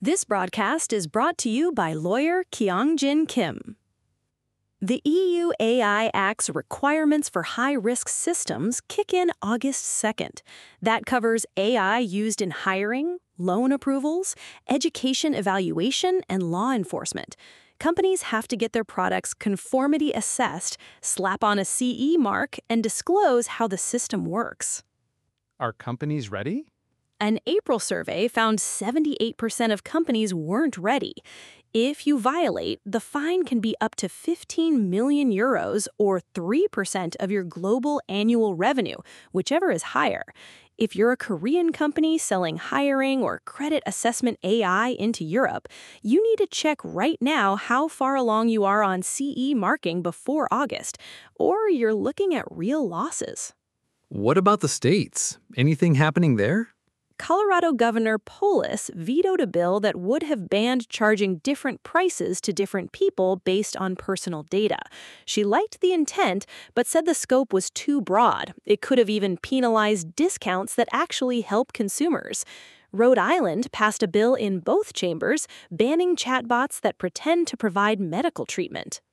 This broadcast is brought to you by lawyer Kyung-Jin Kim. The EU AI Act's requirements for high-risk systems kick in August 2nd. That covers AI used in hiring, loan approvals, education evaluation, and law enforcement. Companies have to get their products conformity assessed, slap on a CE mark, and disclose how the system works. Are companies ready? An April survey found 78% of companies weren't ready. If you violate, the fine can be up to 15 million euros or 3% of your global annual revenue, whichever is higher. If you're a Korean company selling hiring or credit assessment AI into Europe, you need to check right now how far along you are on CE marking before August, or you're looking at real losses. What about the states? Anything happening there? Colorado Governor Polis vetoed a bill that would have banned charging different prices to different people based on personal data. She liked the intent, but said the scope was too broad. It could have even penalized discounts that actually help consumers. Rhode Island passed a bill in both chambers banning chatbots that pretend to provide medical treatment.